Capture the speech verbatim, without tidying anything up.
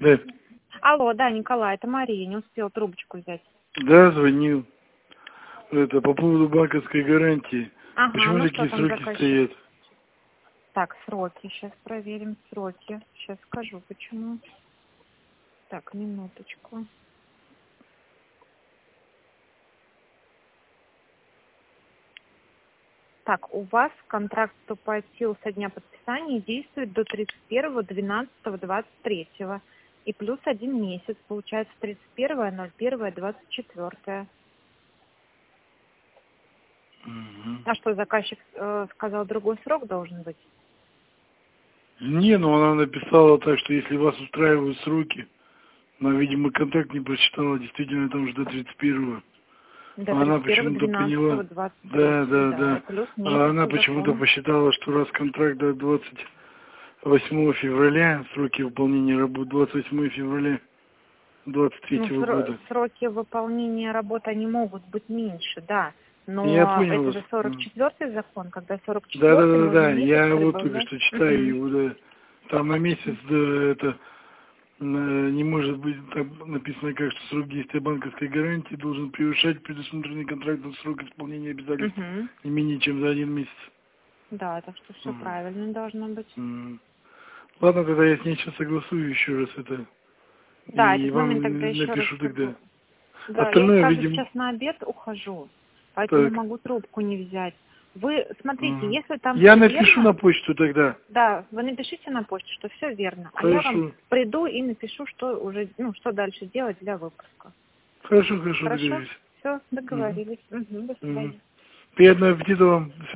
Да. Алло, да, Николай, это Мария, не успел трубочку взять. Да, звонил. Это по поводу банковской гарантии. Ага, Почему ну такие что там сроки заказчик? стоят? Так, сроки, сейчас проверим сроки. Сейчас скажу, почему. Так, минуточку. Так, у вас контракт вступает в силу со дня подписания и действует до тридцать первого двенадцатого двадцать третьего. И плюс один месяц, получается тридцать первое ноль первое двадцать четвёртое. Угу. А что, заказчик э, сказал, другой срок должен быть? Не, ну она написала так, что если вас устраивают сроки, она, видимо, контракт не прочитала, действительно там же до тридцать первого. До А она тридцать первого почему-то двенадцатого поняла, двадцать да, третьего, да, да, да. и плюс А месяц она по почему-то закону. посчитала, что раз контракт до двадцать восьмого февраля, сроки выполнения работ двадцать восьмого февраля двадцать Ну, третьего сро- года. сроки выполнения работы, они могут быть меньше, да. Я Но понял это вас. же сорок четвёртый закон, когда сорок Да, да, четвёртый да, можно да, месяц я вот только прибавлять. что читаю Мгм. его, да. Там на месяц, да, это э, не может быть, там написано как, что срок действия банковской гарантии должен превышать предусмотренный контрактом срок исполнения обязательств Мгм. не менее чем за один месяц. Да, так что все Мгм. правильно должно быть. Мгм. Ладно, тогда я с ней сейчас согласую еще раз это. Да, И этот момент вам тогда еще раз напишу тогда. согла- Да, я, Остальное, правда, видимо, сейчас на обед ухожу, поэтому так. могу трубку не взять. Вы смотрите, Мгм. если там Я все напишу на верно, почту тогда. да, вы напишите на почту, что все верно, а я вам Хорошо. приду и напишу, что уже, ну, что дальше делать для выпуска. Хорошо, хорошо, Хорошо? договорились. Все, Мгм. договорились. Мгм, до Мгм. свидания. Приятного аппетита вам.